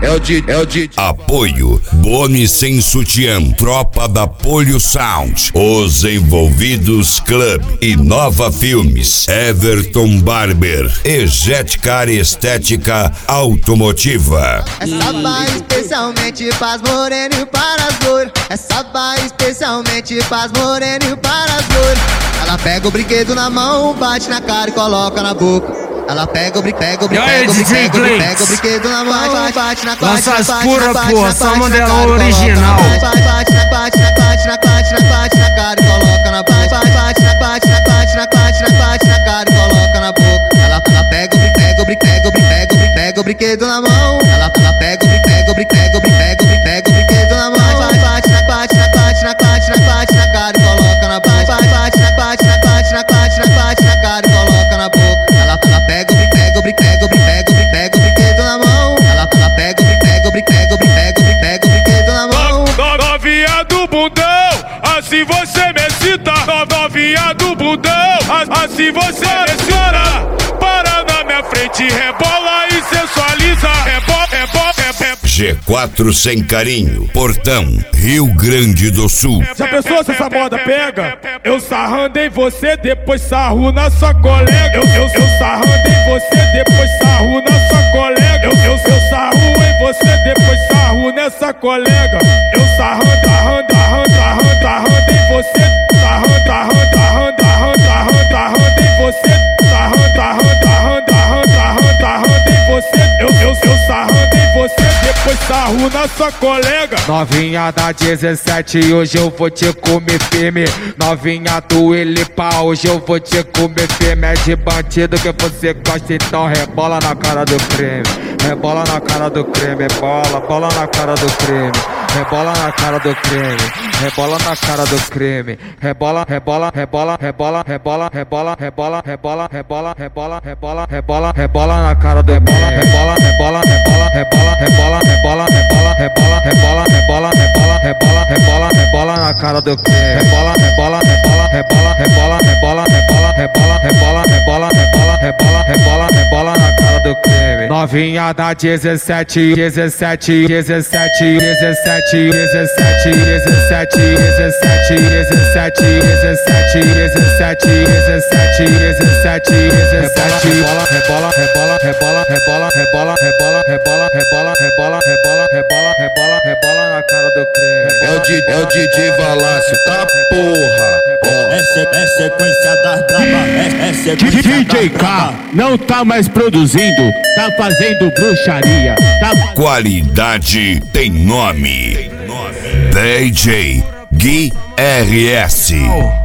Apoio Boni Sem Sutiã, Tropa da Polio Sound, Os Envolvidos Club, Inova Filmes, Everton Barber, Ejetcar Estética Automotiva. Essa vai especialmente pras moreno e para as loiras. Essa vai especialmente pras moreno e para as loiras. Ela pega o brinquedo na mão, bate na cara e coloca na boca. Ela pega o brinquedo na mão, bate na cara, lança as pura, porra, só modelo original. Bate na cara e coloca na boca. Bate na cara e coloca na boca. Ela pega o brinquedo na mão. Ela pega o brinquedo na mão. Bate na cara e coloca na boca. Bate na cara e coloca na boca. Ela pega o brinquedo na mão. Ela pega o brinquedo na mão. Novinha do bundão, assim você me excita. Novinha do bundão, assim você me chora. Para na minha frente, rebola e sensualiza. G4 Sem Carinho, Portão, Rio Grande do Sul. Já pensou se essa moda pega? Eu sarrando em você, depois sarro na sua colega. Eu sarrando em você, depois sarro na sua colega. Eu sarro em você, depois sarro nessa colega. Eu sarrando em você, sarrando em você, eu sarrando em você, depois sarro na sua colega. Novinha da 17, hoje eu vou te comer firme. Novinha do Elipa, hoje eu vou te comer firme. É de bandido que você gosta, então rebola na cara do crime. Rebola na cara do crime, bola na cara do crime. Rebola na cara do crime, rebola na cara do crime. Rebola na cara do rebola na cara do crime. Rebola na cara do crime. Novinha da 17, rebola na cara do crime. É o Didi Valácio, tá porra. É sequência das braba, é sequência DJ K não tá mais produzindo, tá fazendo bruxaria, tá... Qualidade tem nome. DJ Gui RS.